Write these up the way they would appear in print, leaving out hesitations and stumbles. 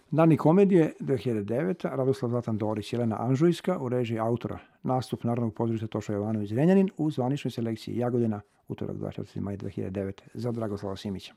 Dani komedije 2009. Radoslav Zlatan Dorić, Jelena Anžujska u režiji autora. Nastup Narodnog pozorišta Toša Jovanović Zrenjanin u zvaničnoj selekciji Jagodina, utorak 24. maj 2009. za Dragoslava Simića.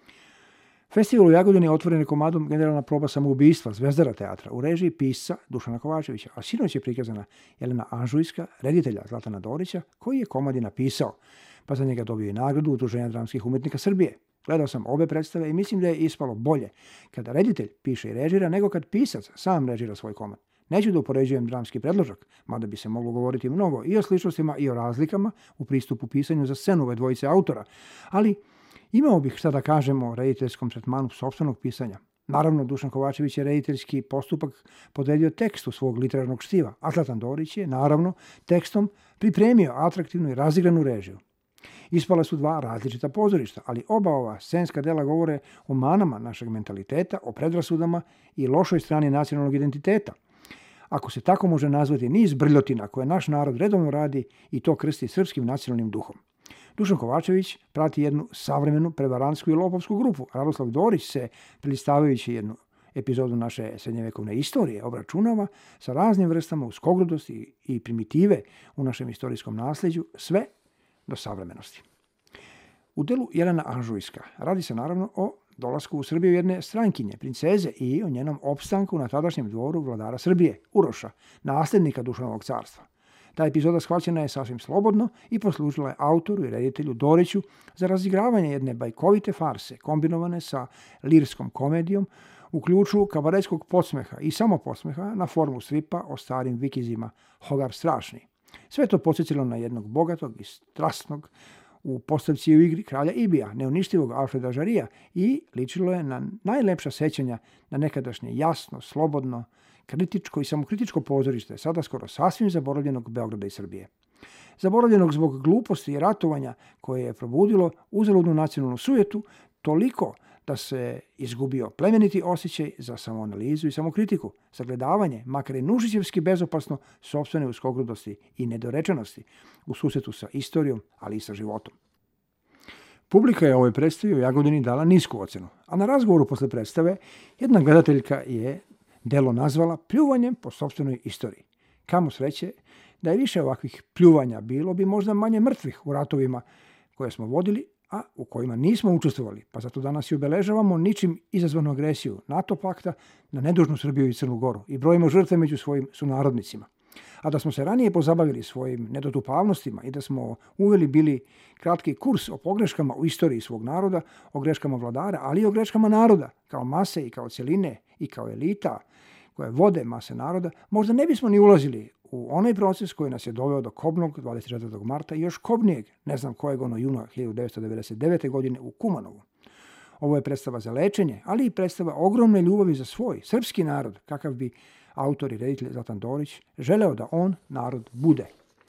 Festival u Jagodini je otvoren komadom Generalna proba samoubistva Zvezdara teatra u režiji pisca Dušana Kovačevića, a sinoć je prikazana Jelena Anžujska, reditelja Zlatana Dorića, koji je komadi napisao, pa za njega dobio i nagradu Udruženja dramskih umetnika Srbije. Gledao sam obe predstave i mislim da je ispalo bolje kada reditelj piše i režira nego kad pisac sam režira svoj komad. Neću da upoređujem dramski predložak, mada bi se moglo govoriti mnogo i o sličnostima i o razlikama u pristupu pisanju za scenu ove dvojice autora, ali imao bih šta da kažem o rediteljskom tretmanu sopstvenog pisanja. Naravno, Dušan Kovačević je rediteljski postupak podelio tekstu svog literarnog štiva, a Zlatan Dorić je, naravno, tekstom pripremio atraktivnu i razigranu režiju. Ispala su dva različita pozorišta, ali oba ova scenska dela govore o manama našeg mentaliteta, o predrasudama i lošoj strani nacionalnog identiteta. Ako se tako može nazvati niz brljotina koje naš narod redovno radi i to krsti srpskim nacionalnim duhom. Dušan Kovačević prati jednu savremenu prevarantsku i lopovsku grupu. Radoslav Dorić se, prelistavajući jednu epizodu naše srednjevekovne istorije, obračunava sa raznim vrstama uskogrudosti i primitive u našem istorijskom nasljeđu, sve do savremenosti. U delu Jelena Anžujska radi se naravno o dolasku u Srbiju jedne strankinje, princeze, i o njenom opstanku na tadašnjem dvoru vladara Srbije, Uroša, nasljednika Dušanovog carstva. Ta epizoda shvaćena je sasvim slobodno i poslužila je autoru i reditelju Doriću za razigravanje jedne bajkovite farse kombinovane sa lirskom komedijom u ključu kabaretskog podsmeha i samopodsmeha na formu stripa o starim vikizima Hogar Strašni. Sve to podsjećalo na jednog bogatog i strasnog u postavci u igri kralja Ibija, neuništivog Alfreda Žarija, i ličilo je na najlepša sećanja na nekadašnje jasno, slobodno, kritičko i samokritičko pozorište, sada skoro sasvim zaboravljenog Beograda i Srbije. Zaboravljenog zbog gluposti i ratovanja koje je probudilo uzaludnu nacionalnu sujetu, toliko da se izgubio plemeniti osjećaj za samoanalizu i samokritiku, sagledavanje, makar i nušićevski bezopasno, sopstvene uskogrudosti i nedorečenosti u susretu sa istorijom, ali i sa životom. Publika je ovoj predstavi u Jagodini dala nisku ocenu, a na razgovoru posle predstave jedna gledateljka je delo nazvala pljuvanjem po sopstvenoj istoriji. Kamo sreće da je više ovakvih pljuvanja, bilo bi možda manje mrtvih u ratovima koje smo vodili, a u kojima nismo učestvovali, pa zato danas i obeležavamo ničim izazvanu agresiju NATO pakta na nedužnu Srbiju i Crnu Goru i brojimo žrtve među svojim sunarodnicima. A da smo se ranije pozabavili svojim nedotupavnostima i da smo uveli bili kratki kurs o pogreškama u istoriji svog naroda, o greškama vladara, ali i o greškama naroda, kao mase i kao cjeline i kao elita koje vode mase naroda, možda ne bismo ni ulazili u onaj proces koji nas je doveo do kobnog 24. marta i još kobnijeg, ne znam kojeg juna 1999. godine u Kumanovu. Ovo je predstava za lečenje, ali i predstava ogromne ljubavi za svoj srpski narod, kakav bi autor i reditelj Zlatan Dorić želeo da on, narod, bude.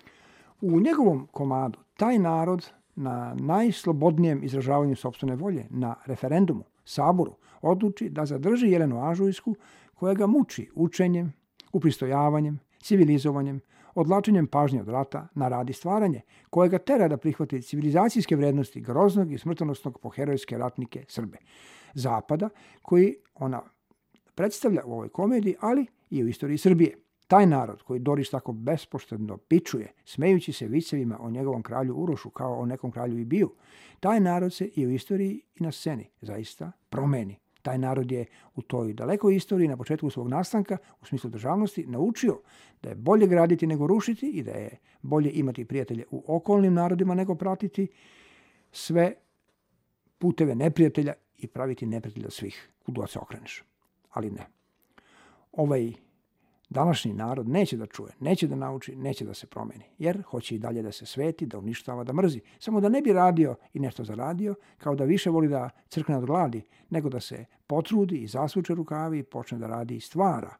U njegovom komadu taj narod na najslobodnijem izražavanju sopstvene volje, na referendumu, saboru, odluči da zadrži Jelenu Anžujsku, koja ga muči učenjem, upristojavanjem, civilizovanjem, odlačenjem pažnje od rata na rad i stvaranje, koje ga tera da prihvati civilizacijske vrednosti groznog i smrtonosnog po herojske ratnike Srbe. Zapada, koji ona predstavlja u ovoj komediji, ali i u istoriji Srbije. Taj narod koji Dorić tako bespoštedno pičuje, smejući se vicevima o njegovom kralju Urošu kao o nekom kralju Ibiju, taj narod se i u istoriji i na sceni zaista promeni. Taj narod je u toj dalekoj istoriji na početku svog nastanka, u smislu državnosti, naučio da je bolje graditi nego rušiti i da je bolje imati prijatelje u okolnim narodima nego pratiti sve puteve neprijatelja i praviti neprijatelja svih, kuda se okreneš. Ali ne. Ovaj današnji narod neće da čuje, neće da nauči, neće da se promeni, jer hoće i dalje da se sveti, da uništava, da mrzi. Samo da ne bi radio i nešto zaradio, kao da više voli da crkne od gladi, nego da se potrudi i zasvuče rukavi i počne da radi i stvara.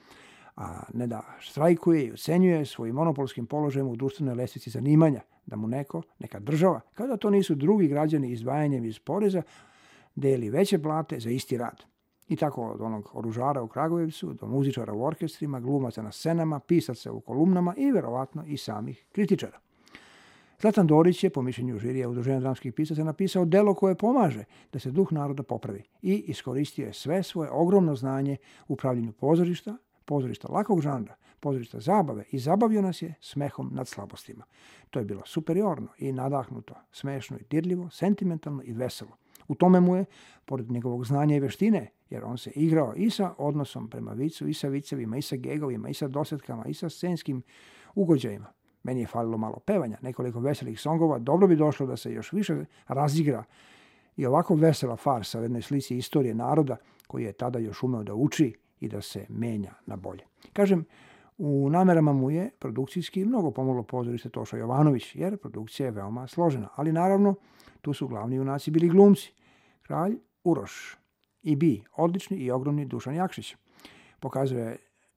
A ne da štrajkuje i ocenjuje svojim monopolskim položajem u društvenoj lestvici zanimanja, da mu neka država, kao da to nisu drugi građani izdvajanjem iz poreza, deli veće plate za isti rad. I tako od onog oružara u Kragujevcu, do muzičara u orkestrima, glumaca na scenama, pisaca u kolumnama i verovatno i samih kritičara. Zlatan Dorić je, po mišljenju žirija Udruženja dramskih pisaca, napisao delo koje pomaže da se duh naroda popravi i iskoristio je sve svoje ogromno znanje u pravljenju pozorišta lakog žanra, pozorišta zabave i zabavio nas je smehom nad slabostima. To je bilo superiorno i nadahnuto, smešno i dirljivo, sentimentalno i veselo. U tome mu je, pored njegovog znanja i veštine, jer on se igrao i sa odnosom prema vicu, i sa vicevima, i sa gegovima, i sa dosetkama, i sa scenskim ugođajima. Meni je falilo malo pevanja, nekoliko veselih songova, dobro bi došlo da se još više razigra i ovako vesela farsa u jednoj slici istorije naroda koji je tada još umeo da uči i da se menja na bolje. Kažem, u namerama mu je produkcijski mnogo pomoglo pozorište Toša Jovanović, jer produkcija je veoma složena, ali naravno tu su glavni junaci bili glumci. Kralj Uroš i odlični i ogromni Dušan Jakšić. Pokazuje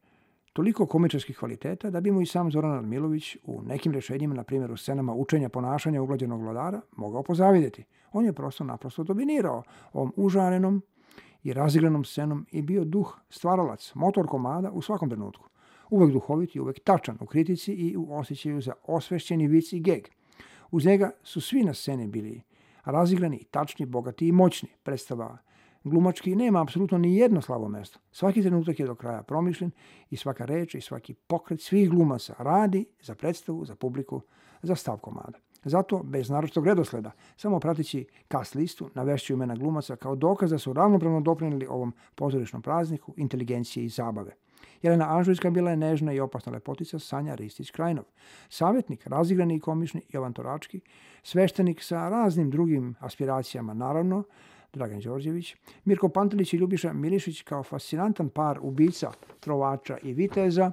toliko komičarskih kvaliteta da bi mu i sam Zoran Radmilović u nekim rešenjima, na primjer u scenama učenja ponašanja uglađenog vladara, mogao pozavidjeti. On je naprosto dominirao ovom užarenom i razigranom scenom i bio duh stvaralac, motor komada u svakom trenutku. Uvek duhovit i uvek tačan u kritici i u osjećaju za osvešćeni vic i geg. Uz njega su svi na sceni bili razigrani, tačni, bogati i moćni. Predstava glumački nema apsolutno ni jedno slabo mesto. Svaki trenutak je do kraja promišljen i svaka reč i svaki pokret svih glumaca radi za predstavu, za publiku, za stav komada. Zato, bez naročitog redosleda, samo pratići cast listu, navešću imena glumaca kao dokaz da su ravnopravno doprinijeli ovom pozorišnom prazniku, inteligencije i zabave. Jelena Anžujska bila je nežna i opasna lepotica Sanja Ristić-Krajnov. Savjetnik, razigrani i komični Jovan Torački, sveštenik sa raznim drugim aspiracijama, naravno, Dragan Đorđević, Mirko Pantelić i Ljubiša Milišić kao fascinantan par ubica, trovača i viteza,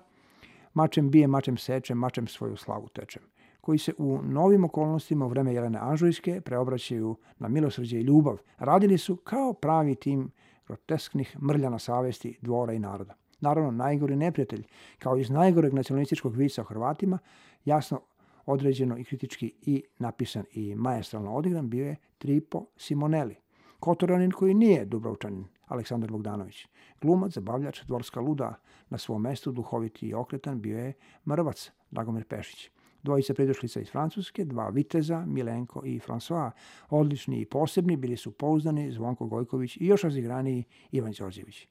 mačem bije, mačem seče, mačem svoju slavu tečem, koji se u novim okolnostima u vreme Jelene Anžujske preobraćaju na milosrđe i ljubav. Radili su kao pravi tim grotesknih mrljana savesti dvora i naroda. Naravno, najgori neprijatelj, kao iz najgoreg nacionalističkog vica o Hrvatima, jasno određeno i kritički i napisan i maestralno odigran, bio je Tripo Simonelli. Kotoranin koji nije Dubrovčanin, Aleksandar Bogdanović. Glumac, zabavljač, dvorska luda, na svom mestu duhoviti i okretan bio je Mrvac, Dragomir Pešić. Dvojica pridošlica iz Francuske, dva viteza, Milenko i François, odlični i posebni, bili su pouzdani Zvonko Gojković i još razigraniji Ivan Đorđević.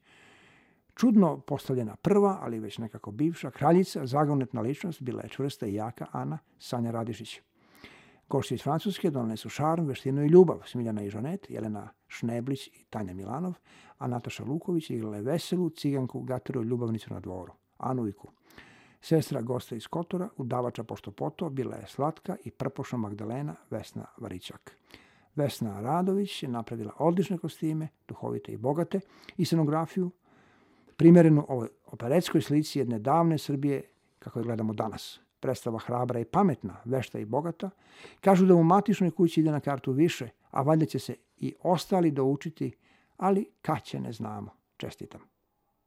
Čudno postavljena prva, ali već nekako bivša, kraljica, zagonetna ličnost, bila je čvrsta i jaka Ana Sanja Radišić. Gošće iz Francuske doneli su šarm, veštinu i ljubav, Smiljana i Žanet, Jelena Šneblić i Tanja Milanov, a Nataša Luković igrala je veselu ciganku Gateru ljubavnicu na dvoru, Anuiku. Sestra gosta iz Kotora, udavača pošto poto, bila je slatka i prpošna Magdalena Vesna Varićak. Vesna Radović je napravila odlične kostime, duhovite i bogate, i scenografiju, primjerenu ovoj operetskoj slici jedne davne Srbije kako je gledamo danas. Predstava hrabra i pametna, vešta i bogata. Kažu da u matičnoj kući ide na kartu više, a valjda će se i ostali doučiti, ali kad će ne znamo. Čestitam.